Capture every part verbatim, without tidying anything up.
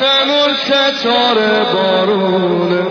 آسمون ستاره بارونه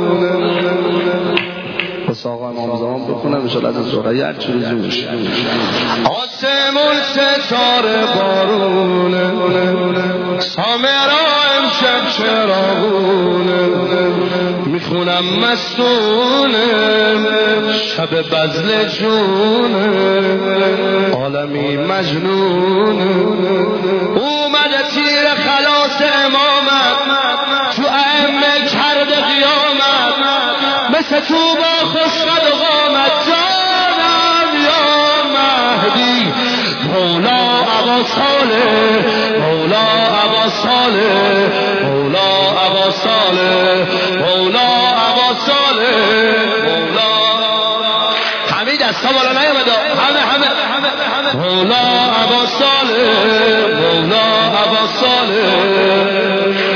پس آقا امام زمان بخونم انشاءالله از زهره یک چی روزی میشه آسمون ستاره بارونه سامرا امشب چراغونه میخونم مستونه شب بزل جونه عالمی مجنونه اومده تیر خلاص امامت تو ائمه کرده قیامت مثل تو با خوشقد و قامت جانم یا مهدی مولا ابا صالح مولا ابا صالح مولا ابا صالح مولا ابا صالح مولا همه دستا بالا نیامده همه همه مولا ابا صالح مولا ابا صالح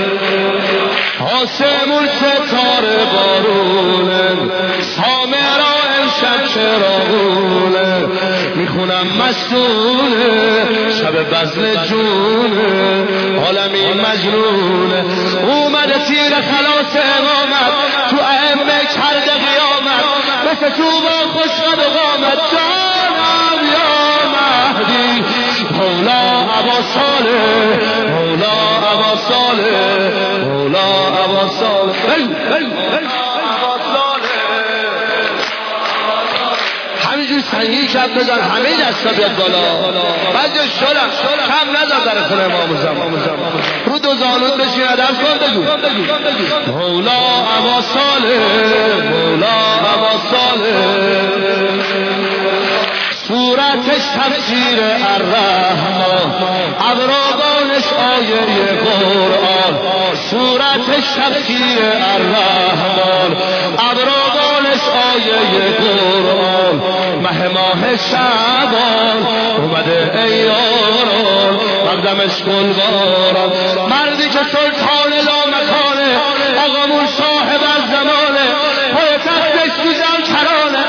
آسمون ستاره بارونه سامرا امشب چراغونه میخونم مستونه شب بزل جونه عالمی مجنونه اومده تیر خلاص امامت تو ائمه کرده قیامت مثل تو با خوشقد و قامت جانم یا مهدی مولا ابا صالح مولا ابا صالح مولا ابا صالح همینجور سنگی کم بزن همه دستا بیاد بالا بعضی شلم کم نزد در خونه امام زمان رو دو زانود بشین ادب کن بگو مولا ابا صالح مولا ابا صالح صورتش تفسیر الرحمن ابرابانش آیه قرآن صورتش تفسیر الرحمن ابرابانش آیه قرآن مه ماه شعبان اومده ای یاران مقدمش گل باران مردی که سلطان لامکانه آقامون صاحب از زمانه پای تختش دیدم کرانه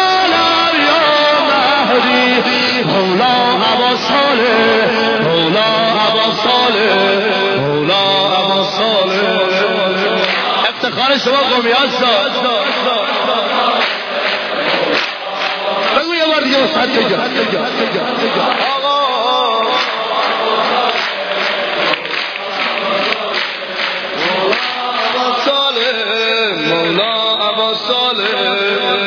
مولا ابا صالح مولا ابا صالح مولا ابا صالح افتخار شما قومیاست بگو یه بار دیگه استاد بگو ابا صالح مولا ابا صالح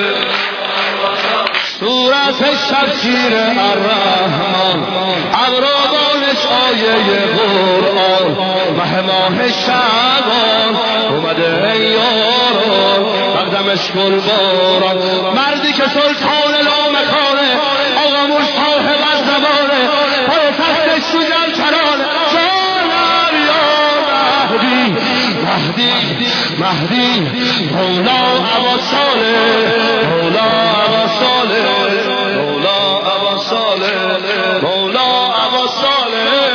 صورتش تفسیر الرحمن ابرابانش آیه قرآن مه ماه شعبان اومده ای یاران مقدمش گل باران مردی که سلطان لامکانه آقامون صاحب از زمانه پای تختش تو جمچرانه جانم یا مهدی مهدی مهدی مولا ابا صالح مولا ابا صالح مولا ابا صالح مولا ابا صالح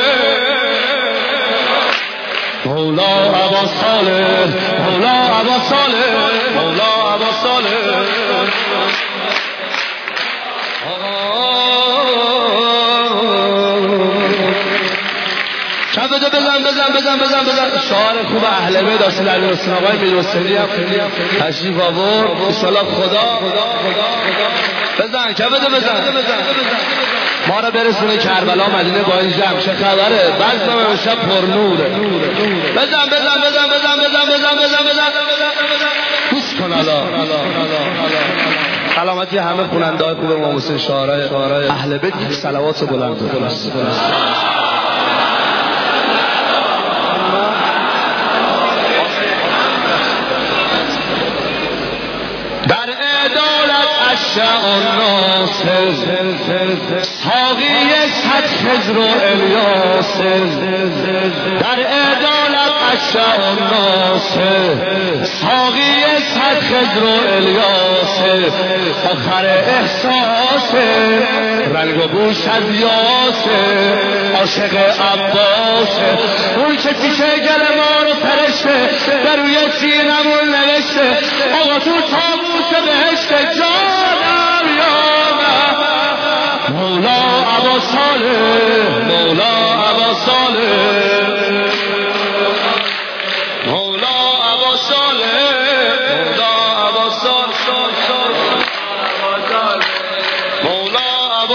مولا ابا صالح مولا ابا صالح مولا ابا صالح شبه بزن بزن بزن بزن بزن شعار خوب اهل بیت اصل علی حسین آقای میرحسینی تشریف آورد انشالله خدا بزن شبه بزن ما را برسونه کربلا مدینه با این جمع چه خبره بزن امشب پرنوره بزن بزن بزن بزن بزن بزن بزن بزن پوست کن الا سلامتی همه خوننده های خوب امام حسین شعارهای اهل بیت یک صلوات بلند شعان ناصر ساقی صد خضر و الیاس در عدالت شعان ناصر ساقی صد خضر و الیاس آخر احساس رنگ و بوش از یاس عاشق عباس اون که پیشه گل ما رو فرشته در روی سینمون نوشته آقا تو تابوس بهشته جانم یا مولا ابا صالح مولا ابا صالح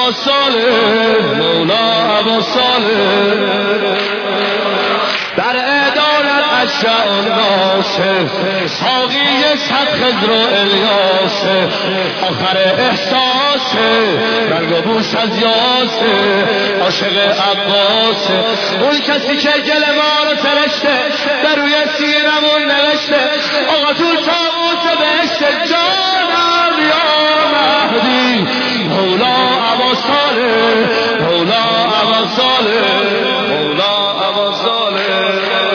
عبا صالح مولا عبا صالح در عدالت اشعار ناصر ساقی صد خضر و الیاسه آخر احساسه رنگ و بوس از یاسه عاشق عباسه اون کسی که گل ما رو سرشته در روی سینمون نوشته آقا تو تابوت بهشته جانم یا مهدی مولا عبا صالح مولا عبا صالح مولا عبا صالح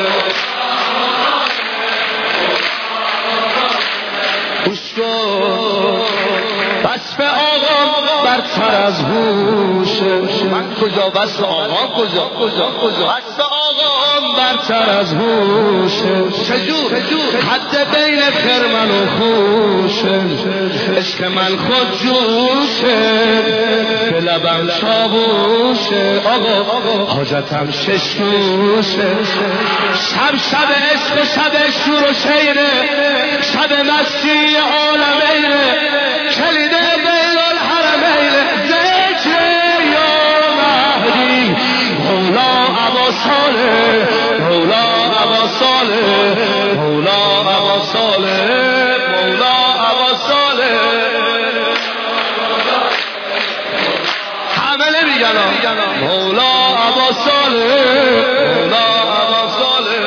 بس به آقام برتر از هوشه من کجا بس به آقام کجا کجا کجا بس به آقام برتر از هوشه چجور حد بین خرمن و خوشه عشق من خود جوشه به لبم چابوشه آقا حاجتم شش روشه شب شب عشق و شب شور و شیره شب مستی عالمینه کلید بین الحرمین ذکر یا مهدی مولا عبا صالح مولا عبا صالح مولا عبا صالح مولا عبا صالح همه نمیگن مولا عبا صالح مولا عبا صالح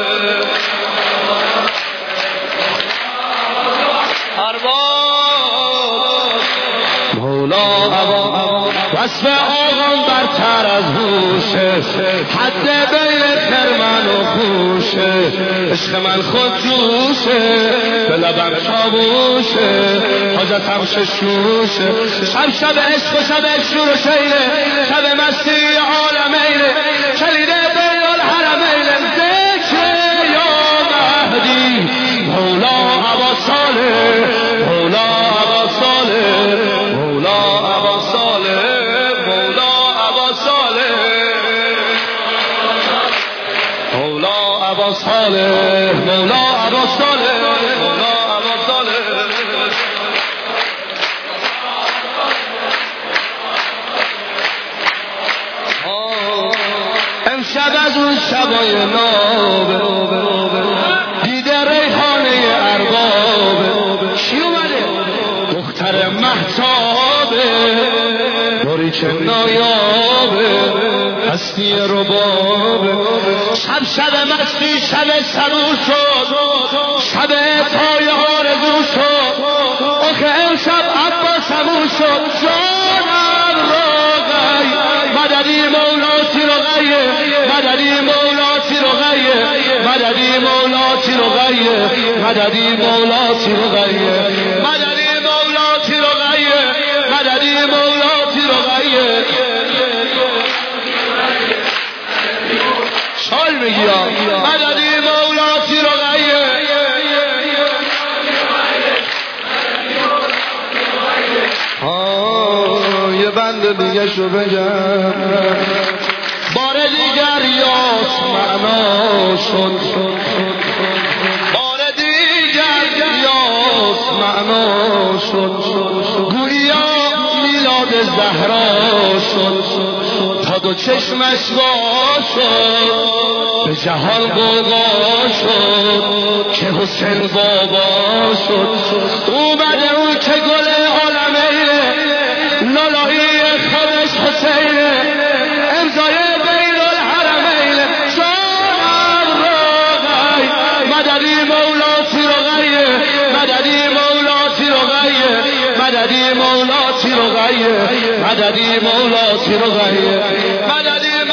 وصف آقام برتر از هوشه حد بین خرمن و خوشه عشق من خود جوشه به لبم چابوشه حاجتم ششوشه شب شب عشق و شب شور و شیره شب مستی عالمینه کلید بین الحرمین ذکر یا مهدی مولا عبا صالح مولا عبا صالح مولا عبا صالح مولا عبا صالح مولا عبا صالح مولا عبا صالح امشب از اون شبای نابه دیده ریحانه اربابه چی اومده؟ دختر مهتابه باری چه نایابه هستی ربابه شب شب مستی شب سرو شد شب پای آرزو شد آخه امشب عباس همون شد جانم روغی مددی مولاتی روغیه مددی مولاتی روغیه مددی مولاتی روغیه مددی مولاتی روغیه مددی مولاتی روغیه مددی مولاتی روغیه شال میگی مددی مولاتی روغیه آه یه بند دیگه شو بگم بار دیگر یاس معنا شد بار دیگر یاس معنا شد گویا میلاد زهرا شد تا دو چشمش وا شد به جهان غوغا شد که حسین بابا شد اومده اون که گل عالمینه لالایی خودش حسینه امضای بین الحرمین جانم روغی مددی مولاتی روغیه مددی مولاتی روغیه مددی مولاتی روغیه مددی مولاتی روغیه مددی